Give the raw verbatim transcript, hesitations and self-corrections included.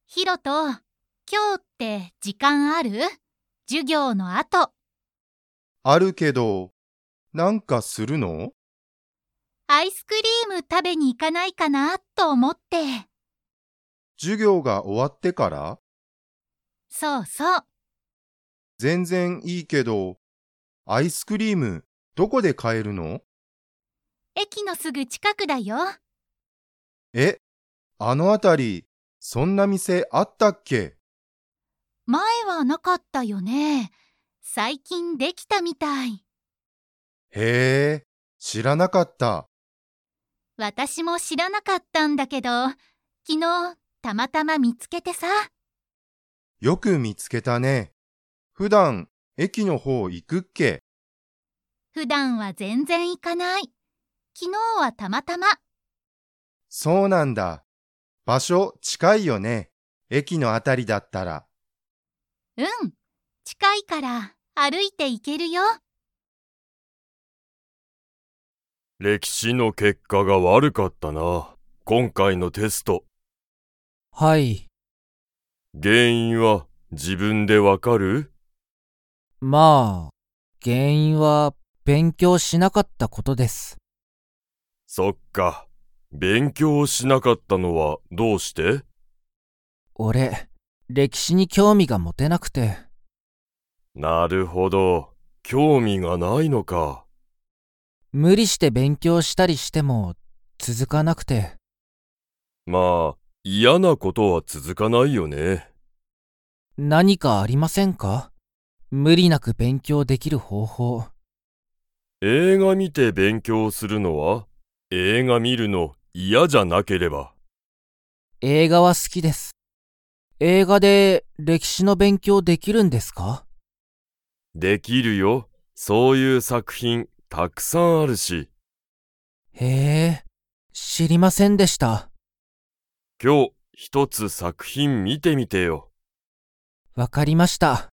ヒロト、今日って時間ある？授業の後。 あるけど、なんかするの？ アイスクリーム食べに行かないかなと思って。 授業が終わってから？ そうそう。 全然いいけど、アイスクリームどこで買えるの？ 駅のすぐ近くだよ。 え、あのあたり、そんな店あったっけ？ 前はなかったよね。最近できたみたい。 へえ、知らなかった。 私も知らなかったんだけど、昨日たまたま見つけてさ。 よく見つけたね。普段、駅の方行くっけ？ 普段は全然行かない。昨日はたまたま。 そうなんだ。場所近いよね。駅のあたりだったら。 うん、近いから歩いて行けるよ。 歴史の結果が悪かったな。今回のテスト。 はい。 原因は自分でわかる？ まあ、原因は勉強しなかったことです。 そっか。勉強しなかったのはどうして？ 俺、歴史に興味が持てなくて。 なるほど。興味がないのか。 無理して勉強したりしても続かなくて。 まあ、嫌なことは続かないよね。 何かありませんか？無理なく勉強できる方法。 映画見て勉強するのは？映画見るの嫌じゃなければ。 映画は好きです。映画で歴史の勉強できるんですか？ できるよ。そういう作品たくさんあるし。 へえ、知りませんでした。 今日一つ作品見てみてよ。 わかりました。